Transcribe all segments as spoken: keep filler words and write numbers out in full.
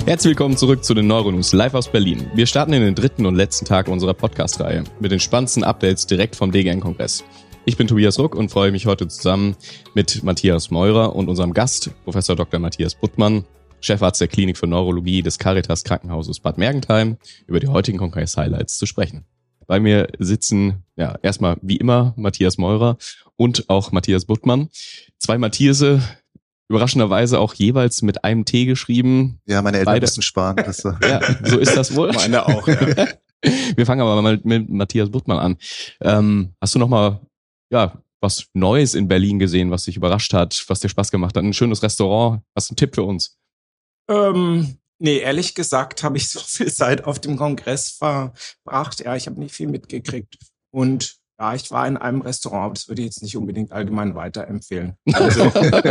Herzlich willkommen zurück zu den Neuronews live aus Berlin. Wir starten in den dritten und letzten Tag unserer Podcast-Reihe mit den spannendsten Updates direkt vom D G N-Kongress. Ich bin Tobias Ruck und freue mich heute zusammen mit Matthias Meurer und unserem Gast, Professor Doktor Matthias Buttmann, Chefarzt der Klinik für Neurologie des Caritas Krankenhauses Bad Mergentheim, über die heutigen Kongress-Highlights zu sprechen. Bei mir sitzen ja erstmal wie immer Matthias Meurer und auch Matthias Buttmann. Zwei Matthiase, überraschenderweise auch jeweils mit einem T geschrieben. Ja, meine Eltern müssen sparen. Das so. Ja, so ist das wohl. Meine auch, ja. Wir fangen aber mal mit Matthias Buttmann an. Ähm, hast du noch mal ja was Neues in Berlin gesehen, was dich überrascht hat, was dir Spaß gemacht hat? Ein schönes Restaurant? Hast du einen Tipp für uns? Ähm, nee, ehrlich gesagt habe ich so viel Zeit auf dem Kongress verbracht. Ja, ich habe nicht viel mitgekriegt. Und ja, ich war in einem Restaurant, aber das würde ich jetzt nicht unbedingt allgemein weiterempfehlen. Also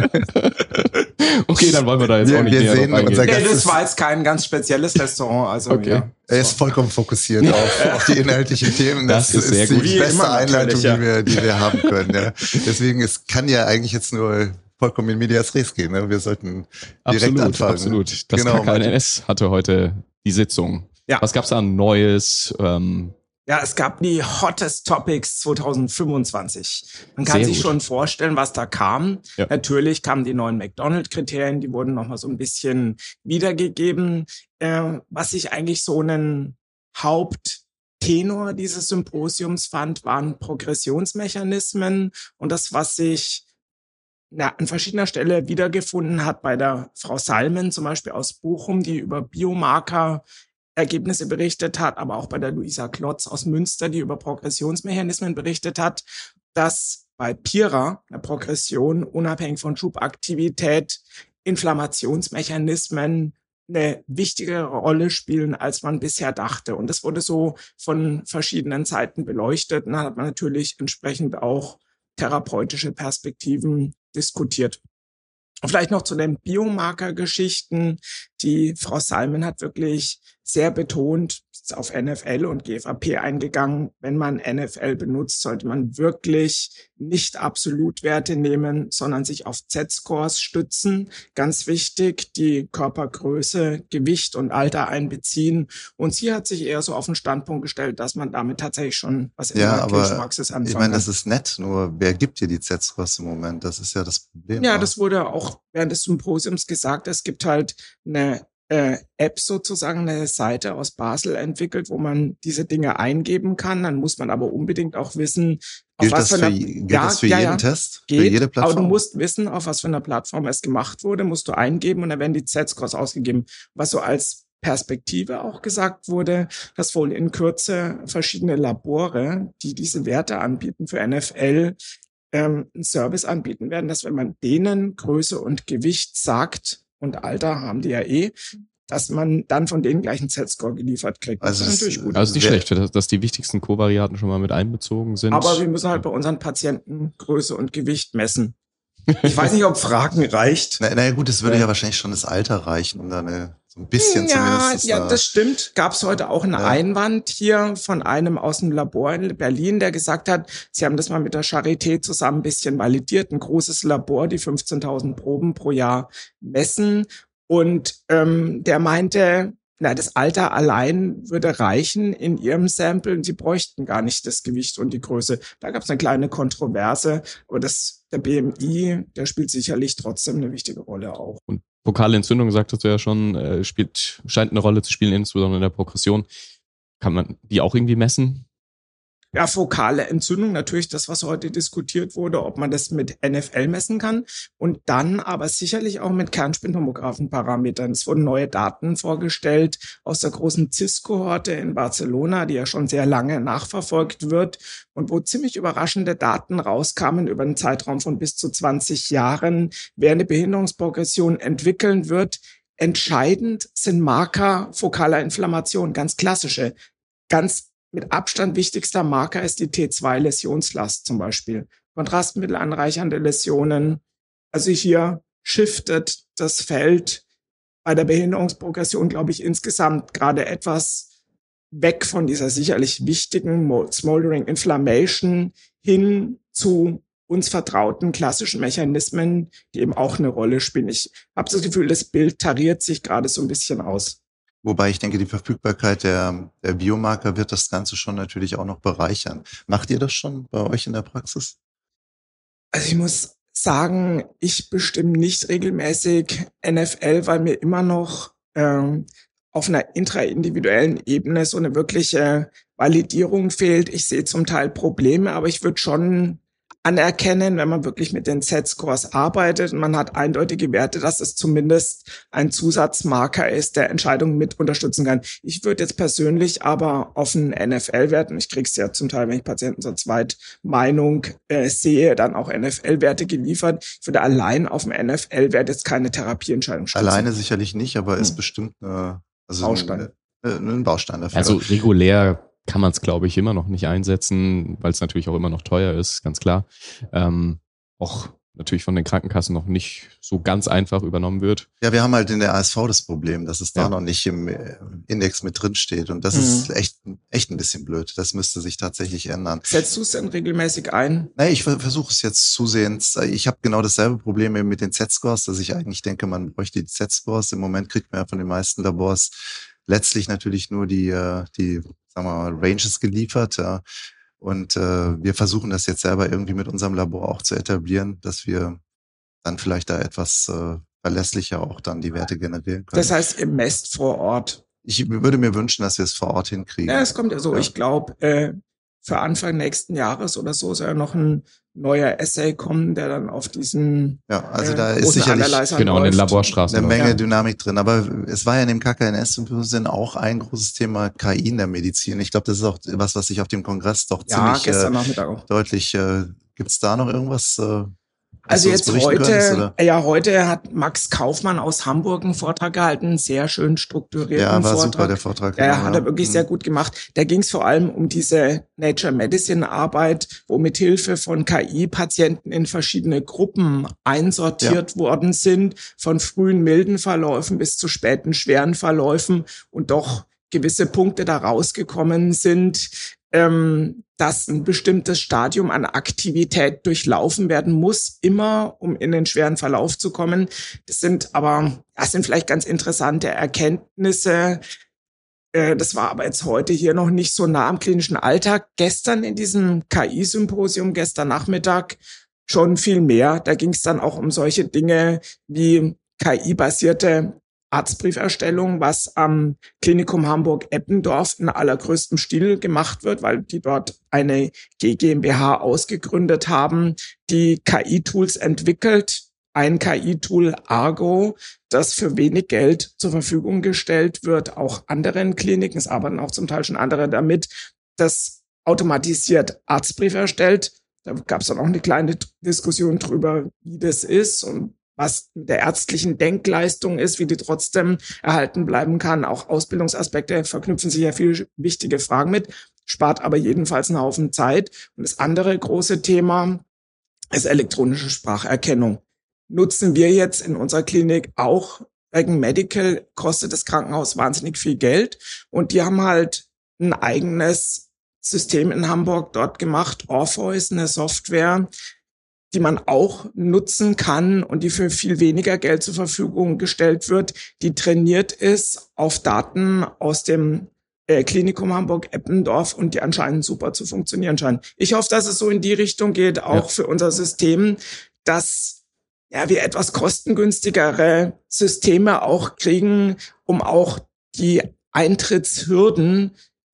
okay, dann wollen wir da jetzt wir, auch nicht wir näher sehen drauf eingehen. Nee, das war jetzt kein ganz spezielles Restaurant. Also, okay. Ja, er ist vollkommen fokussiert auf, auf die inhaltlichen Themen. Das, das ist, ist sehr die gut. Die beste Einleitung, ja. die wir, die wir haben können. Ja. Deswegen, es kann ja eigentlich jetzt nur vollkommen in medias res gehen. Ne? Wir sollten direkt absolut, anfangen. Absolut. Das genau, K K N S hatte heute die Sitzung. Ja. Was gab's da an Neues? Ähm, Ja, es gab die Hottest Topics zwanzig fünfundzwanzig. Man kann Sehr sich gut. schon vorstellen, was da kam. Ja. Natürlich kamen die neuen McDonald-Kriterien, die wurden nochmal so ein bisschen wiedergegeben. Äh, was ich eigentlich so einen Haupttenor dieses Symposiums fand, waren Progressionsmechanismen und das, was sich ja, an verschiedener Stelle wiedergefunden hat bei der Frau Salmen, zum Beispiel aus Bochum, die über Biomarker Ergebnisse berichtet hat, aber auch bei der Luisa Klotz aus Münster, die über Progressionsmechanismen berichtet hat, dass bei PIRA, der Progression, unabhängig von Schubaktivität, Inflammationsmechanismen eine wichtigere Rolle spielen, als man bisher dachte. Und das wurde so von verschiedenen Seiten beleuchtet. Und dann hat man natürlich entsprechend auch therapeutische Perspektiven diskutiert. Und vielleicht noch zu den Biomarker-Geschichten. Die Frau Salmen hat wirklich sehr betont, ist auf N F L und G F A P eingegangen. Wenn man N F L benutzt, sollte man wirklich nicht Absolutwerte nehmen, sondern sich auf Z-Scores stützen. Ganz wichtig, die Körpergröße, Gewicht und Alter einbeziehen. Und sie hat sich eher so auf den Standpunkt gestellt, dass man damit tatsächlich schon was in Ja, der aber Kirchenpraxis anfangen ich meine, kann. das ist nett, nur wer gibt dir die Z-Scores im Moment? Das ist ja das Problem. Ja, auch. das wurde auch während des Symposiums gesagt. Es gibt halt eine äh, App sozusagen, eine Seite aus Basel entwickelt, wo man diese Dinge eingeben kann. Dann muss man aber unbedingt auch wissen, auf Gilt was das für für, einer, gilt ja, das für ja, jeden ja, Test? geht, Für jede Plattform? aber du musst wissen, auf was für einer Plattform es gemacht wurde, musst du eingeben und dann werden die Z-Scores ausgegeben. Was so als Perspektive auch gesagt wurde, dass wohl in Kürze verschiedene Labore, die diese Werte anbieten für N F L, ähm, einen Service anbieten werden, dass wenn man denen Größe und Gewicht sagt, und Alter haben die ja eh, dass man dann von denen gleich einen Z-Score geliefert kriegt. Also das ist es- natürlich gut. also ist nicht Wer- schlecht, dass, dass die wichtigsten Kovariaten schon mal mit einbezogen sind. Aber wir müssen halt bei unseren Patienten Größe und Gewicht messen. Ich weiß nicht, ob Fragen reicht. Na, naja gut, es würde Ja. ja wahrscheinlich schon das Alter reichen, um da eine, so ein bisschen ja, zumindest. ja, da- das stimmt. Gab es heute auch einen Ja. Einwand hier von einem aus dem Labor in Berlin, der gesagt hat, sie haben das mal mit der Charité zusammen ein bisschen validiert. Ein großes Labor, die fünfzehntausend Proben pro Jahr messen. Und ähm, der meinte, na, das Alter allein würde reichen in ihrem Sample und sie bräuchten gar nicht das Gewicht und die Größe. Da gab es eine kleine Kontroverse, aber das, der B M I, der spielt sicherlich trotzdem eine wichtige Rolle auch. Und fokale Entzündung, sagtest du ja schon, äh, spielt, scheint eine Rolle zu spielen, insbesondere in der Progression. Kann man die auch irgendwie messen? Ja, fokale Entzündung, natürlich das, was heute diskutiert wurde, ob man das mit N F L messen kann und dann aber sicherlich auch mit Kernspintomographen-Parametern. Es wurden neue Daten vorgestellt aus der großen C I S-Kohorte in Barcelona, die ja schon sehr lange nachverfolgt wird und wo ziemlich überraschende Daten rauskamen über einen Zeitraum von bis zu zwanzig Jahren, wer eine Behinderungsprogression entwickeln wird. Entscheidend sind Marker fokaler Inflammation, ganz klassische, ganz mit Abstand wichtigster Marker ist die T zwei Läsionslast zum Beispiel. Kontrastmittelanreichernde Läsionen. Also hier shiftet das Feld bei der Behinderungsprogression, glaube ich, insgesamt gerade etwas weg von dieser sicherlich wichtigen Smoldering Inflammation hin zu uns vertrauten klassischen Mechanismen, die eben auch eine Rolle spielen. Ich habe das Gefühl, das Bild tariert sich gerade so ein bisschen aus. Wobei ich denke, die Verfügbarkeit der, der Biomarker wird das Ganze schon natürlich auch noch bereichern. Macht ihr das schon bei euch in der Praxis? Also ich muss sagen, ich bestimme nicht regelmäßig N F L, weil mir immer noch ähm, auf einer intraindividuellen Ebene so eine wirkliche Validierung fehlt. Ich sehe zum Teil Probleme, aber ich würde schon anerkennen, wenn man wirklich mit den Z-Scores arbeitet und man hat eindeutige Werte, dass es zumindest ein Zusatzmarker ist, der Entscheidungen mit unterstützen kann. Ich würde jetzt persönlich aber auf einen N F L-Wert, und ich kriege es ja zum Teil, wenn ich Patienten zur Zweitmeinung äh, sehe, dann auch N F L-Werte geliefert. Ich würde allein auf einen N F L-Wert jetzt keine Therapieentscheidung stützen. Alleine sicherlich nicht, aber hm. ist bestimmt eine, also Baustein. Ein, ein Baustein dafür. Also regulär kann man es, glaube ich, immer noch nicht einsetzen, weil es natürlich auch immer noch teuer ist, ganz klar. Ähm, auch natürlich von den Krankenkassen noch nicht so ganz einfach übernommen wird. Ja, wir haben halt in der A S V das Problem, dass es da ja. noch nicht im Index mit drin steht. Und das mhm. ist echt, echt ein bisschen blöd. Das müsste sich tatsächlich ändern. Setzt du es denn regelmäßig ein? Nee, ich versuche es jetzt zusehends. Ich habe genau dasselbe Problem eben mit den Z-Scores, dass ich eigentlich denke, man bräuchte die Z-Scores. Im Moment kriegt man ja von den meisten Labors letztlich natürlich nur die, die, sagen wir mal, Ranges geliefert, ja. Und äh, wir versuchen das jetzt selber irgendwie mit unserem Labor auch zu etablieren, dass wir dann vielleicht da etwas äh, verlässlicher auch dann die Werte generieren können. Das heißt, ihr messt vor Ort? Ich würde mir wünschen, dass wir es vor Ort hinkriegen. Ja, es kommt ja so. Ja. Ich glaube, äh, für Anfang nächsten Jahres oder so soll ja noch ein neuer Essay kommen, der dann auf diesen ja, also da äh, ist sicherlich genau in den Laborstraßen eine Menge ja. Dynamik drin. Aber es war ja in dem K K N S-Symposium auch ein großes Thema K I in der Medizin. Ich glaube, das ist auch was, was sich auf dem Kongress doch ja, ziemlich äh, deutlich. Äh, Gibt es da noch irgendwas? Äh, Also jetzt heute, könntest, ja, heute hat Max Kaufmann aus Hamburg einen Vortrag gehalten, einen sehr schön strukturierten ja, war Vortrag. Super, der Vortrag. Der genau, hat er wirklich ja. sehr gut gemacht. Da ging es vor allem um diese Nature Medicine Arbeit, wo mit Hilfe von K I Patienten in verschiedene Gruppen einsortiert ja. worden sind, von frühen milden Verläufen bis zu späten schweren Verläufen und doch gewisse Punkte da rausgekommen sind, ähm, dass ein bestimmtes Stadium an Aktivität durchlaufen werden muss, immer um in den schweren Verlauf zu kommen. Das sind aber, das sind vielleicht ganz interessante Erkenntnisse. Äh, das war aber jetzt heute hier noch nicht so nah am klinischen Alltag. Gestern in diesem K I-Symposium, gestern Nachmittag, schon viel mehr. Da ging es dann auch um solche Dinge wie K I-basierte Arztbrieferstellung, was am Klinikum Hamburg-Eppendorf in allergrößtem Stil gemacht wird, weil die dort eine G GmbH ausgegründet haben, die K I-Tools entwickelt. Ein K I-Tool Argo, das für wenig Geld zur Verfügung gestellt wird, auch anderen Kliniken, es arbeiten auch zum Teil schon andere damit, das automatisiert Arztbriefe erstellt. Da gab es dann auch eine kleine Diskussion drüber, wie das ist und was mit der ärztlichen Denkleistung ist, wie die trotzdem erhalten bleiben kann. Auch Ausbildungsaspekte verknüpfen sich ja viele wichtige Fragen mit, spart aber jedenfalls einen Haufen Zeit. Und das andere große Thema ist elektronische Spracherkennung. Nutzen wir jetzt in unserer Klinik auch. Wegen Medical kostet das Krankenhaus wahnsinnig viel Geld und die haben halt ein eigenes System in Hamburg dort gemacht, Orpheus, eine Software, die man auch nutzen kann und die für viel weniger Geld zur Verfügung gestellt wird, die trainiert ist auf Daten aus dem äh, Klinikum Hamburg-Eppendorf und die anscheinend super zu funktionieren scheinen. Ich hoffe, dass es so in die Richtung geht, auch ja. für unser System, dass ja, wir etwas kostengünstigere Systeme auch kriegen, um auch die Eintrittshürden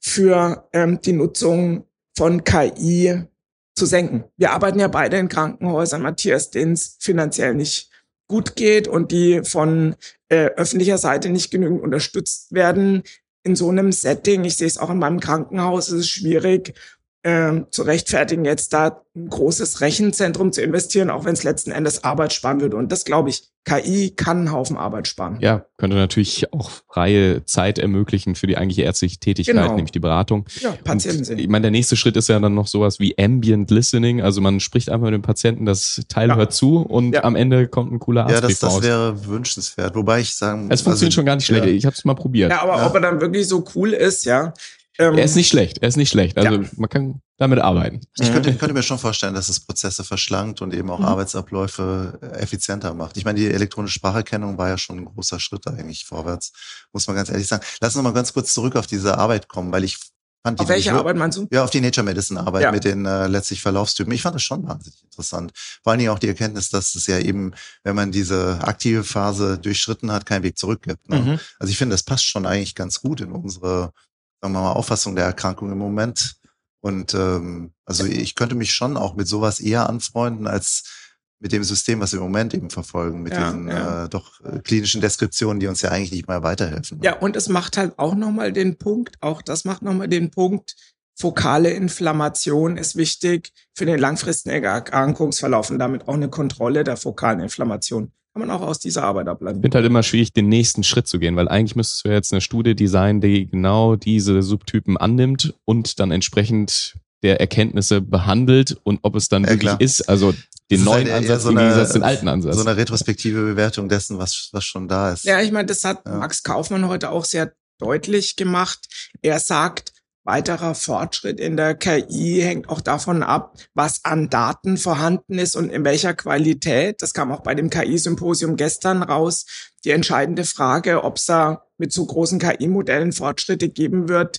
für ähm, die Nutzung von K I zu senken. Wir arbeiten ja beide in Krankenhäusern, Matthias, denen es finanziell nicht gut geht und die von äh, öffentlicher Seite nicht genügend unterstützt werden. In so einem Setting, ich sehe es auch in meinem Krankenhaus, ist es schwierig, äh, zu rechtfertigen, jetzt da ein großes Rechenzentrum zu investieren, auch wenn es letzten Endes Arbeit sparen würde. Und das glaube ich, K I kann einen Haufen Arbeit sparen. Ja, könnte natürlich auch freie Zeit ermöglichen für die eigentliche ärztliche Tätigkeit, genau. nämlich die Beratung. Ja, Patienten sind. Ich meine, der nächste Schritt ist ja dann noch sowas wie Ambient Listening. Also man spricht einfach mit dem Patienten, das Teil ja. hört zu und ja. am Ende kommt ein cooler Arztbrief raus. Ja, das, das raus. wäre wünschenswert. Wobei ich sagen... Es funktioniert also, schon gar nicht schlecht. Ja. Ich habe es mal probiert. Ja, aber ja. ob er dann wirklich so cool ist, ja... Ähm, er ist nicht schlecht, er ist nicht schlecht. Also ja. man kann damit arbeiten. Ich könnte, ich könnte mir schon vorstellen, dass es Prozesse verschlankt und eben auch mhm. Arbeitsabläufe effizienter macht. Ich meine, die elektronische Spracherkennung war ja schon ein großer Schritt eigentlich vorwärts, muss man ganz ehrlich sagen. Lass uns noch mal ganz kurz zurück auf diese Arbeit kommen, weil ich fand die... Auf welche Arbeit meinst du? Ja, auf die Nature Medicine Arbeit ja. mit den äh, letztlich Verlaufstypen. Ich fand das schon wahnsinnig interessant. Vor allen Dingen auch die Erkenntnis, dass es ja eben, wenn man diese aktive Phase durchschritten hat, keinen Weg zurück gibt. Ne? Mhm. Also ich finde, das passt schon eigentlich ganz gut in unsere, sagen wir mal, Auffassung der Erkrankung im Moment. Und ähm, also ich könnte mich schon auch mit sowas eher anfreunden als mit dem System, was wir im Moment eben verfolgen, mit ja, diesen ja. Äh, doch äh, klinischen Deskriptionen, die uns ja eigentlich nicht mehr weiterhelfen. Ja, und es macht halt auch nochmal den Punkt, auch das macht nochmal den Punkt, fokale Inflammation ist wichtig für den langfristigen Erkrankungsverlauf und damit auch eine Kontrolle der fokalen Inflammation. Kann man auch aus dieser Arbeit ableiten. Ich finde halt immer schwierig, den nächsten Schritt zu gehen, weil eigentlich müsstest du jetzt eine Studie designen, die genau diese Subtypen annimmt und dann entsprechend der Erkenntnisse behandelt und ob es dann ja, wirklich klar. ist, also den das neuen halt Ansatz so im eine, Gegensatz den alten Ansatz. So eine retrospektive Bewertung dessen, was, was schon da ist. Ja, ich meine, das hat ja. Max Kaufmann heute auch sehr deutlich gemacht. Er sagt, weiterer Fortschritt in der K I hängt auch davon ab, was an Daten vorhanden ist und in welcher Qualität. Das kam auch bei dem K I-Symposium gestern raus. Die entscheidende Frage, ob es da mit so großen K I-Modellen Fortschritte geben wird.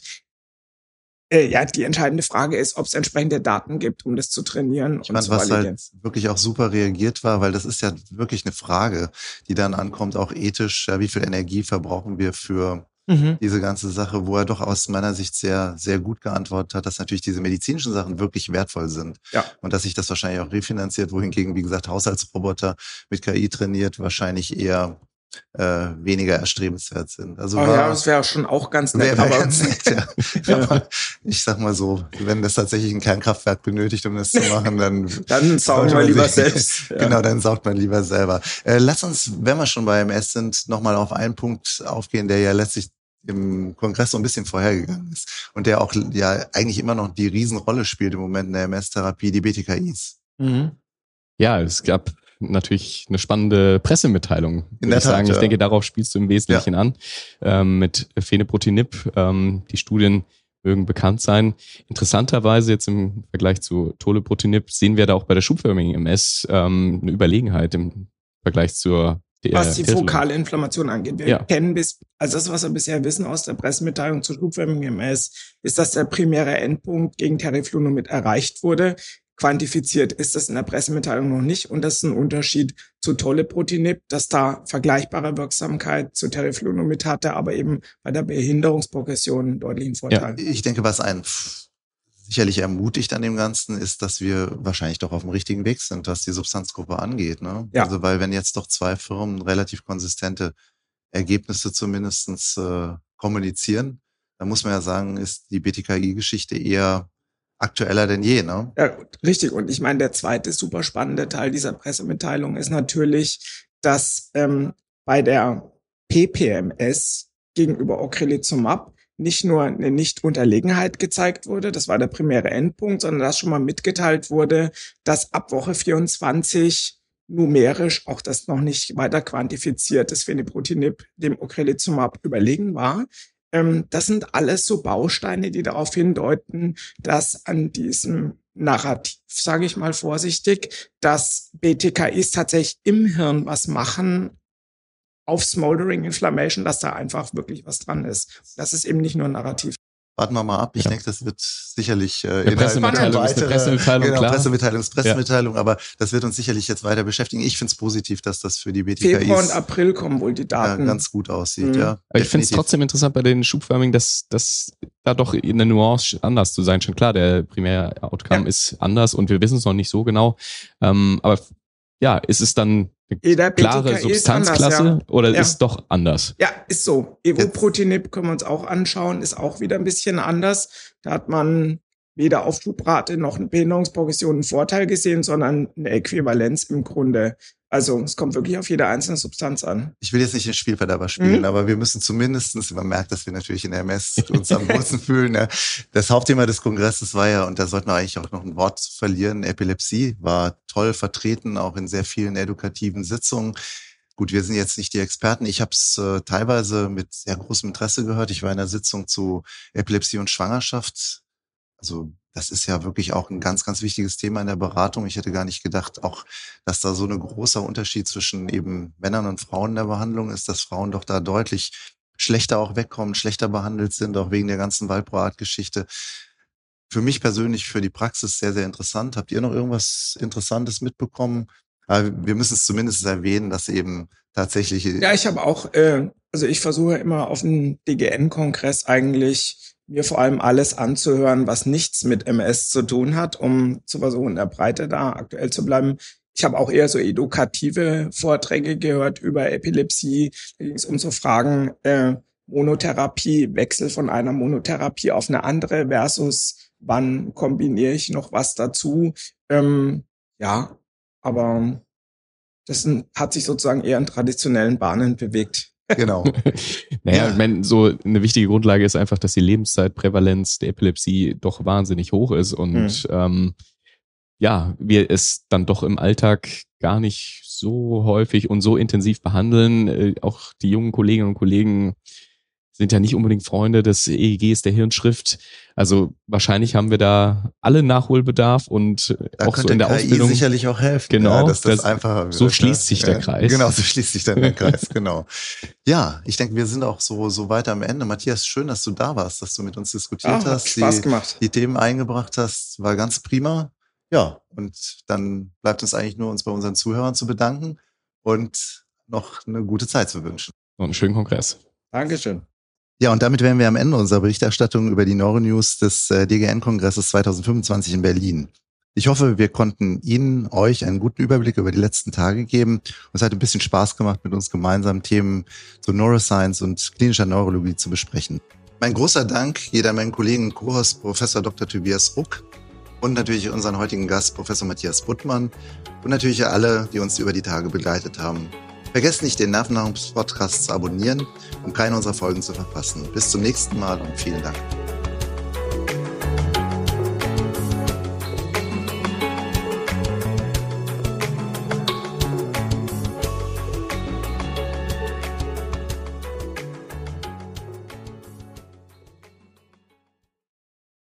Äh, ja, die entscheidende Frage ist, ob es entsprechende Daten gibt, um das zu trainieren. Ich meine, was halt wirklich auch super reagiert war, weil das ist ja wirklich eine Frage, die dann ankommt, auch ethisch, ja, wie viel Energie verbrauchen wir für Mhm. diese ganze Sache, wo er doch aus meiner Sicht sehr, sehr gut geantwortet hat, dass natürlich diese medizinischen Sachen wirklich wertvoll sind. Ja. Und dass sich das wahrscheinlich auch refinanziert, wohingegen, wie gesagt, Haushaltsroboter mit K I trainiert wahrscheinlich eher äh, weniger erstrebenswert sind. Also oh war, ja, das wäre schon auch ganz nett. Wär, wär aber ganz nett ja. ja. Ich sag mal so, wenn das tatsächlich ein Kernkraftwerk benötigt, um das zu machen, dann... dann saugt man lieber selbst. Ja. Genau, dann saugt man lieber selber. Äh, lass uns, wenn wir schon bei M S sind, nochmal auf einen Punkt aufgehen, der ja letztlich im Kongress so ein bisschen vorhergegangen ist und der auch ja eigentlich immer noch die Riesenrolle spielt im Moment in der M S-Therapie, die B T K Is. Mhm. Ja, es gab natürlich eine spannende Pressemitteilung, würde ich sagen. Ja. Ich denke, darauf spielst du im Wesentlichen ja. an, ähm, mit Fenebrutinib. Ähm, die Studien mögen bekannt sein. Interessanterweise jetzt im Vergleich zu Tolebrutinib sehen wir da auch bei der schubförmigen M S ähm, eine Überlegenheit im Vergleich zur was die fokale Inflammation angeht. Wir ja. kennen bis, also das, was wir bisher wissen aus der Pressemitteilung zur schubförmigen M S, ist, dass der primäre Endpunkt gegen Teriflunomid erreicht wurde. Quantifiziert ist das in der Pressemitteilung noch nicht. Und das ist ein Unterschied zu Tolebrutinib, dass da vergleichbare Wirksamkeit zu Teriflunomid hatte, aber eben bei der Behinderungsprogression einen deutlichen Vorteil. Ja, ich denke, was ein sicherlich ermutigt an dem Ganzen ist, dass wir wahrscheinlich doch auf dem richtigen Weg sind, was die Substanzgruppe angeht. Ne? Ja. Also weil wenn jetzt doch zwei Firmen relativ konsistente Ergebnisse zumindestens äh, kommunizieren, dann muss man ja sagen, ist die B T K I-Geschichte eher aktueller denn je. Ne? Ja, richtig. Und ich meine, der zweite super spannende Teil dieser Pressemitteilung ist natürlich, dass ähm, bei der P P M S gegenüber Ocrelizumab nicht nur eine Nicht-Unterlegenheit gezeigt wurde, das war der primäre Endpunkt, sondern dass schon mal mitgeteilt wurde, dass ab Woche vierundzwanzig numerisch auch das noch nicht weiter quantifiziertes Fenebrutinib dem Ocrelizumab überlegen war. Ähm, das sind alles so Bausteine, die darauf hindeuten, dass an diesem Narrativ, sage ich mal vorsichtig, dass B T K Is tatsächlich im Hirn was machen, auf Smoldering Inflammation, dass da einfach wirklich was dran ist. Das ist eben nicht nur ein Narrativ. Warten wir mal ab. Ich ja. denke, das wird sicherlich äh, eine Pressemitteilung ist eine Pressemitteilung, genau, klar. Pressemitteilung ist Pressemitteilung, ja. aber das wird uns sicherlich jetzt weiter beschäftigen. Ich finde es positiv, dass das für die B T K Is Februar und April kommen wohl die Daten. Ja, ganz gut aussieht. Mhm. Ja, aber ich finde es trotzdem interessant bei den Schubförmigen, dass dass da doch eine Nuance anders zu sein. Schon klar, der primäre Outcome ja. ist anders und wir wissen es noch nicht so genau. Ähm, aber ja, ist es dann eine klare Substanzklasse anders, ja. oder ja. ist doch anders? Ja, ist so. Evobrutinib können wir uns auch anschauen, ist auch wieder ein bisschen anders. Da hat man weder auf Schubrate noch eine Behinderungsprogression einen Vorteil gesehen, sondern eine Äquivalenz im Grunde. Also es kommt wirklich auf jede einzelne Substanz an. Ich will jetzt nicht den Spielverderber spielen, mhm. aber wir müssen zumindestens, man merkt, dass wir natürlich in der M S uns am wohlsten fühlen. Ja. Das Hauptthema des Kongresses war ja, und da sollten wir eigentlich auch noch ein Wort verlieren, Epilepsie war toll vertreten, auch in sehr vielen edukativen Sitzungen. Gut, wir sind jetzt nicht die Experten. Ich habe es äh, teilweise mit sehr großem Interesse gehört. Ich war in der Sitzung zu Epilepsie und Schwangerschaft. Also das ist ja wirklich auch ein ganz, ganz wichtiges Thema in der Beratung. Ich hätte gar nicht gedacht, auch, dass da so ein großer Unterschied zwischen eben Männern und Frauen in der Behandlung ist, dass Frauen doch da deutlich schlechter auch wegkommen, schlechter behandelt sind, auch wegen der ganzen Valproat-Geschichte. Für mich persönlich, für die Praxis sehr, sehr interessant. Habt ihr noch irgendwas Interessantes mitbekommen? Aber wir müssen es zumindest erwähnen, dass eben tatsächlich... Ja, ich habe auch, äh, also ich versuche immer auf dem D G N-Kongress eigentlich mir vor allem alles anzuhören, was nichts mit M S zu tun hat, um zu versuchen, in der Breite da aktuell zu bleiben. Ich habe auch eher so edukative Vorträge gehört über Epilepsie. Da ging es um so Fragen, äh, Monotherapie, Wechsel von einer Monotherapie auf eine andere versus wann kombiniere ich noch was dazu. Ähm, ja, aber das hat sich sozusagen eher in traditionellen Bahnen bewegt. Genau. Naja, ja. Ich meine, so eine wichtige Grundlage ist einfach, dass die Lebenszeitprävalenz der Epilepsie doch wahnsinnig hoch ist und hm. ähm, ja, wir es dann doch im Alltag gar nicht so häufig und so intensiv behandeln. Äh, auch die jungen Kolleginnen und Kollegen sind ja nicht unbedingt Freunde des E E Gs, der Hirnschrift. Also wahrscheinlich haben wir da alle Nachholbedarf und da auch so in der K I Ausbildung sicherlich auch helfen, genau, ja, dass das, das einfacher wird. So schließt sich der Kreis. Genau, so schließt sich dann der Kreis, genau. Ja, ich denke, wir sind auch so so weiter am Ende. Matthias, schön, dass du da warst, dass du mit uns diskutiert ja, hast, hat Spaß die, gemacht. die Themen eingebracht hast, war ganz prima. Ja, und dann bleibt uns eigentlich nur, uns bei unseren Zuhörern zu bedanken und noch eine gute Zeit zu wünschen. Und einen schönen Kongress. Dankeschön. Ja, und damit wären wir am Ende unserer Berichterstattung über die Neuronews des äh, D G N-Kongresses zwanzig fünfundzwanzig in Berlin. Ich hoffe, wir konnten Ihnen, euch einen guten Überblick über die letzten Tage geben. Und es hat ein bisschen Spaß gemacht, mit uns gemeinsam Themen zu Neuroscience und klinischer Neurologie zu besprechen. Mein großer Dank geht an meinen Kollegen und Co-Host Professor Doktor Tobias Ruck und natürlich unseren heutigen Gast Professor Matthias Buttmann und natürlich alle, die uns über die Tage begleitet haben. Vergesst nicht, den Nervennahrungs-Podcast zu abonnieren, um keine unserer Folgen zu verpassen. Bis zum nächsten Mal und vielen Dank.